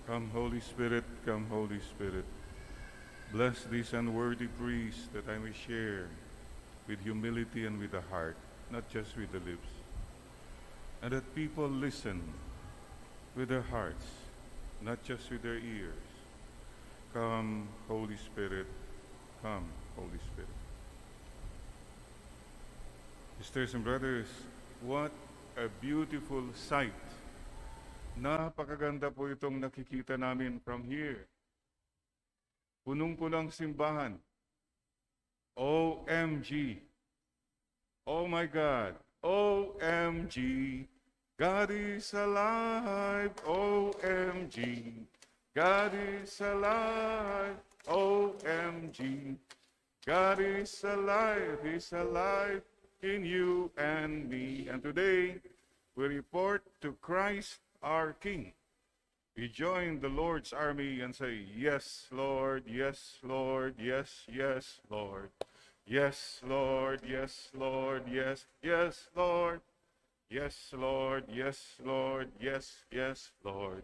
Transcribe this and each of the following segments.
Come, Holy Spirit, come, Holy Spirit. Bless these unworthy priests that I may share with humility and with the heart, not just with the lips. And that people listen with their hearts, not just with their ears. Come, Holy Spirit, come, Holy Spirit. Sisters and brothers, what a beautiful sight. Napakaganda po itong nakikita namin from here. Punong-punong simbahan. OMG. Oh my God. OMG. God is alive. OMG. God is alive. OMG. God is alive. He's alive in you and me. And today, we report to Christ our King. We join the Lord's army and say, yes, Lord, yes, Lord, yes, yes, Lord. Yes, Lord, yes, Lord, yes, yes, Lord. Yes, Lord, yes, Lord, yes, yes, Lord.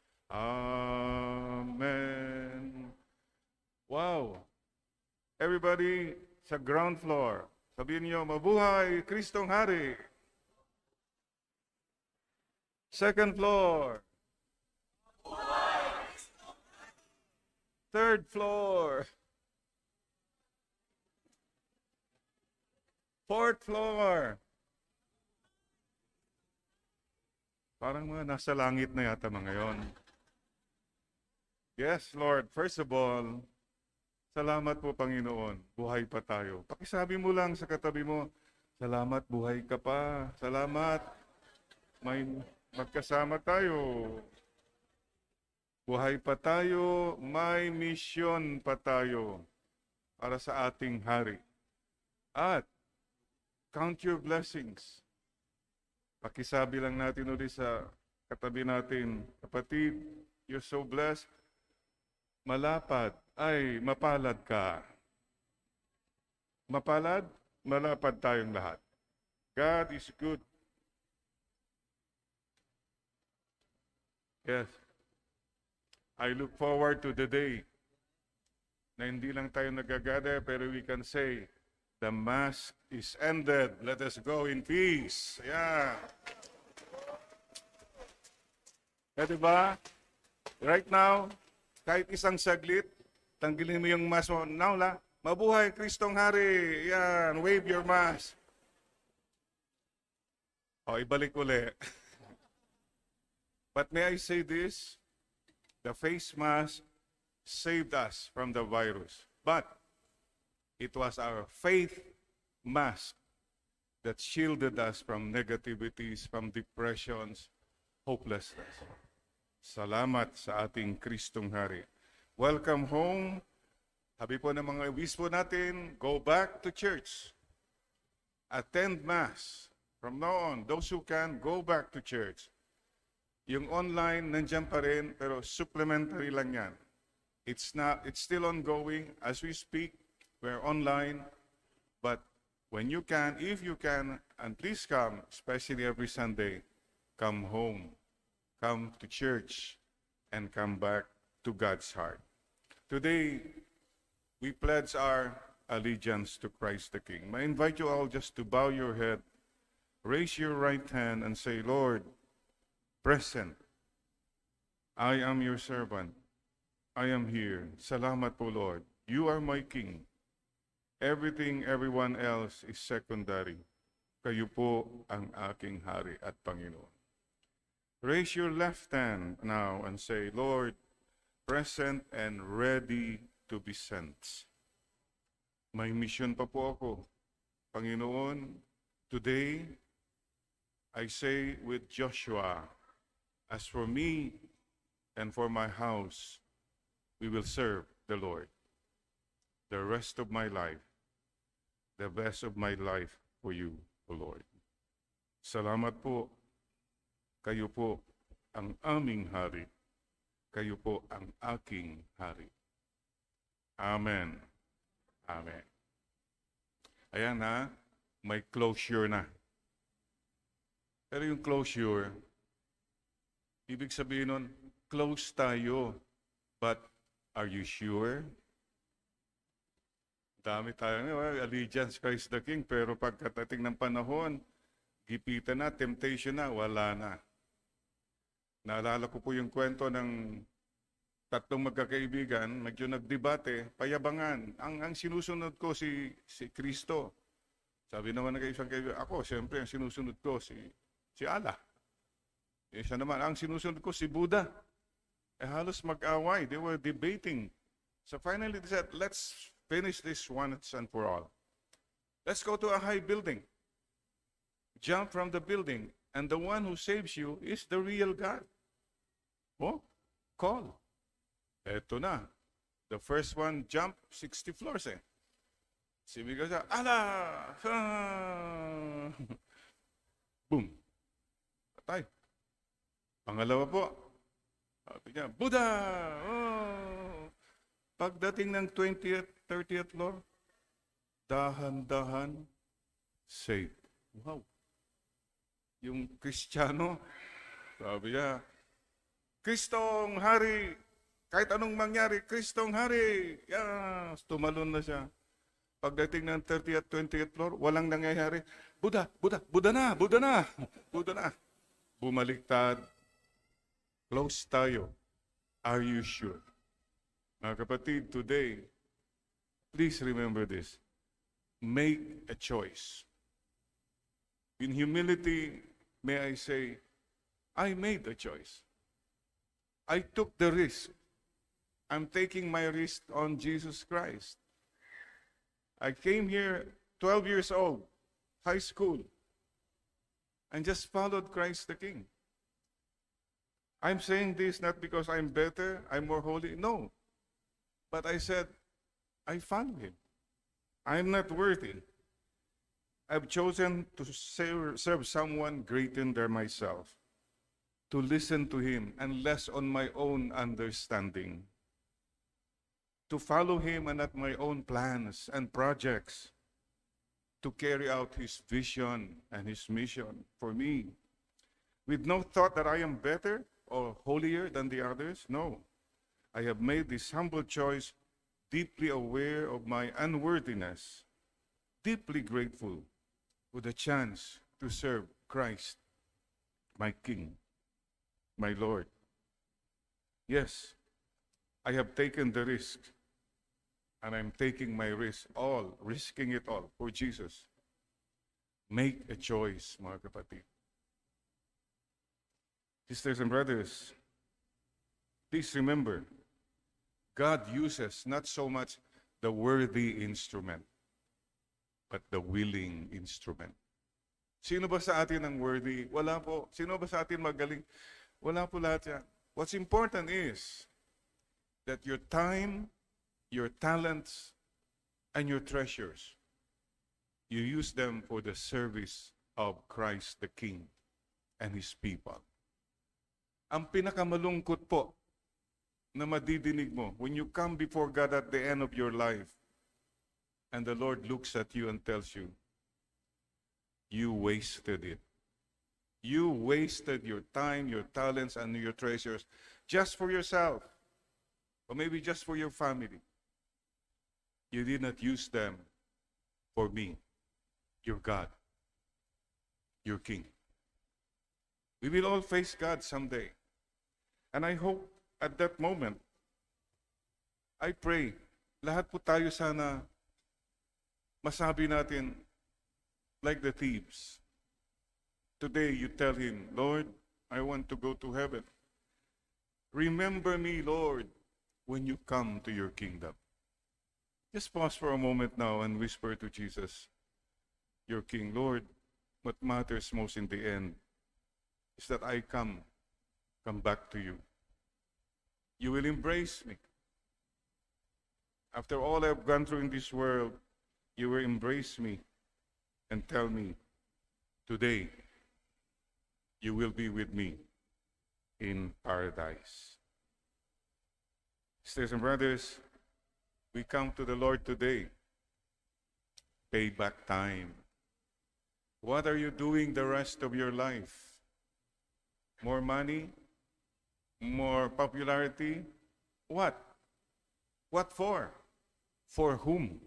Amen. Wow. Everybody sa ground floor, sabihin niyo, mabuhay Kristong Hari. Second floor. Third floor. Fourth floor. Parang mga nasa langit na yata mga ngayon. Yes, Lord. First of all, salamat po, Panginoon. Buhay pa tayo. Pakisabi mo lang sa katabi mo, salamat, buhay ka pa. Salamat. May magkasama tayo. Buhay pa tayo, may misyon pa tayo para sa ating hari. At count your blessings. Pakisabi lang natin ulit sa katabi natin, kapatid, you're so blessed. Malapad, ay mapalad ka. Mapalad, malapad tayong lahat. God is good. Yes. I look forward to the day na hindi lang tayo nagagather, pero we can say, the Mass is ended. Let us go in peace. Yeah. Diba? Right now, kahit isang saglit, tanggalin mo yung mask mo. Now la, mabuhay Kristong Hari. Yan, wave your mask. O, ibalik uli. But may I say this? The face mask saved us from the virus. But it was our faith mask that shielded us from negativities, from depressions, hopelessness. Salamat sa ating Kristong Hari. Welcome home. Sabi po ng mga obispo natin, go back to church. Attend Mass. From now on, those who can, go back to church. Yung online, nandiyan pa rin, pero supplementary lang yan. It's still ongoing. As we speak, we're online. But when you can, if you can, and please come, especially every Sunday, come home. Come to church and come back to God's heart. Today, we pledge our allegiance to Christ the King. I invite you all just to bow your head, raise your right hand, and say, Lord, present, I am your servant. I am here. Salamat po, Lord. You are my King. Everything, everyone else is secondary. Kayo po ang aking Hari at Panginoon. Raise your left hand now and say, Lord, present and ready to be sent. May mission pa po ako. Panginoon, today, I say with Joshua, as for me and for my house, we will serve the Lord. The rest of my life, the best of my life for you, O Lord. Salamat po. Kayo po ang aming Hari. Kayo po ang aking Hari. Amen. Amen. Ayan na, may closure na. Pero yung closure, ibig sabihin nun, close tayo. But are you sure? Dami tayo, allegiance Christ the King, pero pagkatating ng panahon, gipitan na, temptation na, wala na. Naalala ko po yung kwento ng tatlong magkakaibigan, medyo nagdebate, payabangan. Ang sinusunod ko si Kristo. Sabi naman ng isang kaibigan, ako, siyempre, ang sinusunod ko si Allah. Isa naman, ang sinusunod ko si Buddha. Halos mag-away. They were debating. So finally, they said, let's finish this once and for all. Let's go to a high building. Jump from the building. And the one who saves you is the real God. Oh, call. Eto na. The first one jumped 60 floors eh. Simigaw siya, Allah! Ah! Boom. Patay. Pangalawa po. Sabi niya, Buddha! Oh! Pagdating ng 20th, 30th floor, dahan-dahan, safe. Wow. Yung Kristiyano, sabi niya, Kristong Hari, kahit anong mangyari, Kristong Hari. Yes, tumalon na siya. Pagdating ng 30th, 20th floor, walang nangyayari. Buddha, Buddha, Buddha na, Buddha na, Buddha na. Bumaliktad. Close tayo. Are you sure? Mga kapatid, today, please remember this. Make a choice. In humility, may I say, I made a choice. I took the risk. I'm taking my risk on Jesus Christ. I came here 12 years old, high school, and just followed Christ the King. I'm saying this not because I'm better, I'm more holy. No. But I said, I follow him. I'm not worthy. I've chosen to serve someone greater than myself, to listen to him and less on my own understanding, to follow him and not my own plans and projects, to carry out his vision and his mission for me, with no thought that I am better or holier than the others. No. I have made this humble choice, deeply aware of my unworthiness, deeply grateful for the chance to serve Christ, my King, my Lord. Yes, I have taken the risk, and I'm taking my risk, risking it all for Jesus. Make a choice, mga kapatid. Sisters and brothers, please remember, God uses not so much the worthy instrument, but the willing instrument. Sino ba sa atin ang worthy? Wala po. Sino ba sa atin magaling? Wala po lahat yan. What's important is that your time, your talents, and your treasures, you use them for the service of Christ the King and His people. Ang pinakamalungkot po na madidinig mo when you come before God at the end of your life and the Lord looks at you and tells you, you wasted it. You wasted your time, your talents, and your treasures just for yourself, or maybe just for your family. You did not use them for me, your God, your King. We will all face God someday. And I hope at that moment, I pray, lahat po tayo sana masabi natin, like the thieves. Today you tell him, Lord, I want to go to heaven. Remember me, Lord, when you come to your kingdom. Just pause for a moment now and whisper to Jesus, your King, Lord, what matters most in the end is that I come back to you. You will embrace me. After all I've gone through in this world, you will embrace me and tell me, today, you will be with me in paradise. Sisters and brothers, we come to the Lord today. Payback time. What are you doing the rest of your life? More money? more popularity. What? What for? For whom?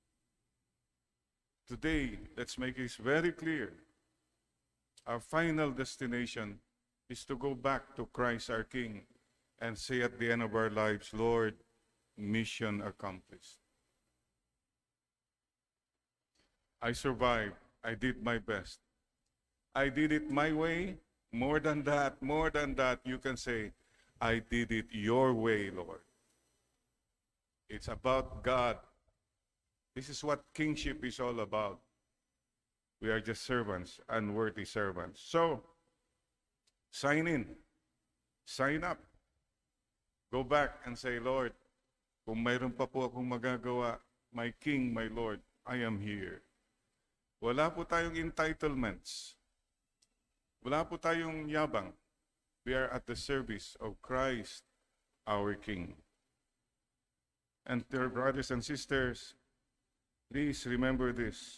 Today, let's make this very clear. Our final destination is to go back to Christ our King and say at the end of our lives, Lord, mission accomplished. I survived. I did my best. I did it my way. More than that, you can say, I did it your way, Lord. It's about God. This is what kingship is all about. We are just servants, unworthy servants. So, sign in. Sign up. Go back and say, Lord, kung mayroon pa po akong magagawa, my King, my Lord, I am here. Wala po tayong entitlements. Wala po tayong yabang. We are at the service of Christ, our King. And dear brothers and sisters, please remember this.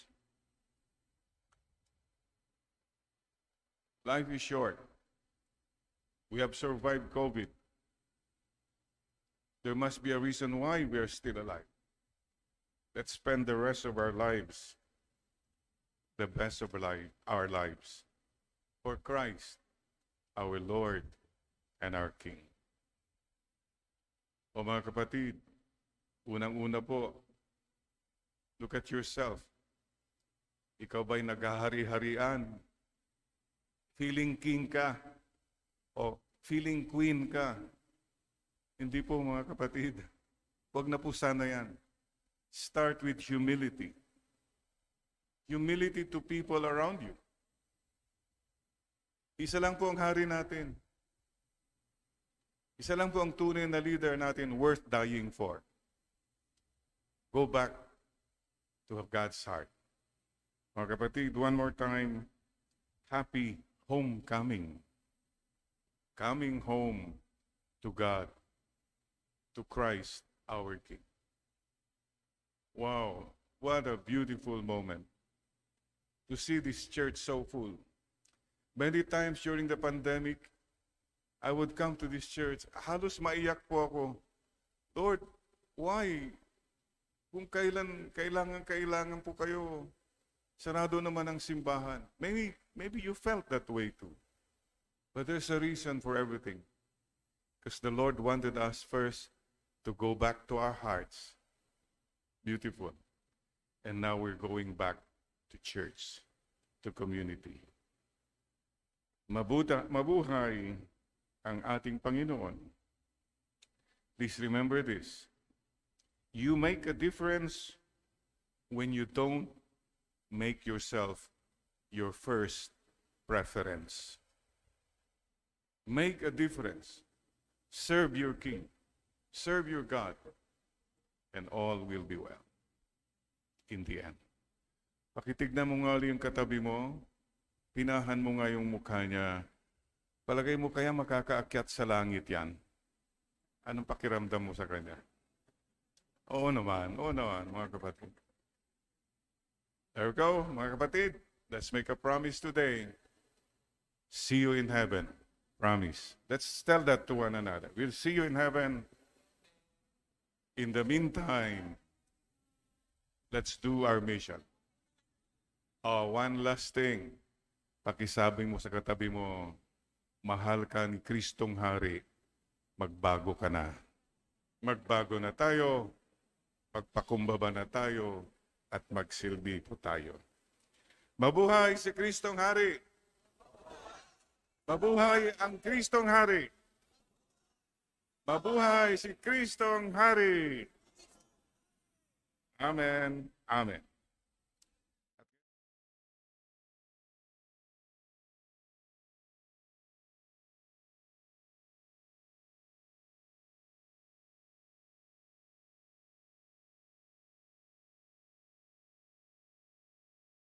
Life is short. We have survived COVID. There must be a reason why we are still alive. Let's spend the rest of our lives, the best of our lives, for Christ, our Lord and our King. O mga kapatid, unang-una po, look at yourself. Ikaw ba'y naghahari-harian? Feeling king ka? O feeling queen ka? Hindi po mga kapatid. Huwag na po sana yan. Start with humility. Humility to people around you. Isa lang po ang hari natin. Isa lang po ang tunay na leader natin worth dying for. Go back to have God's heart. Mga kapatid, one more time, happy homecoming. Coming home to God, to Christ our King. Wow, what a beautiful moment to see this church so full. Many times during the pandemic, I would come to this church, halos maiyak po ako. Lord, why? Kung kailangan po kayo, sarado naman ang simbahan. Maybe you felt that way too. But there's a reason for everything. Because the Lord wanted us first to go back to our hearts. Beautiful. And now we're going back to church, to community. Mabuhay ang ating Panginoon. Please remember this. You make a difference when you don't make yourself your first preference. Make a difference. Serve your King. Serve your God. And all will be well. In the end. Pakitignan mo nga yung katabi mo. Pinahan mo nga yung mukha niya. Palagay mo kaya makakaakyat sa langit yan? Anong pakiramdam mo sa kanya? Oo naman, mga kapatid. There we go, mga kapatid. Let's make a promise today. See you in heaven. Promise. Let's tell that to one another. We'll see you in heaven. In the meantime, let's do our mission. Oh, one last thing. Pakisabi mo sa katabi mo, mahal ka ni Kristong Hari, magbago ka na. Magbago na tayo, magpakumbaba na tayo, at magsilbi po tayo. Mabuhay si Kristong Hari! Mabuhay ang Kristong Hari! Mabuhay si Kristong Hari! Amen. Amen.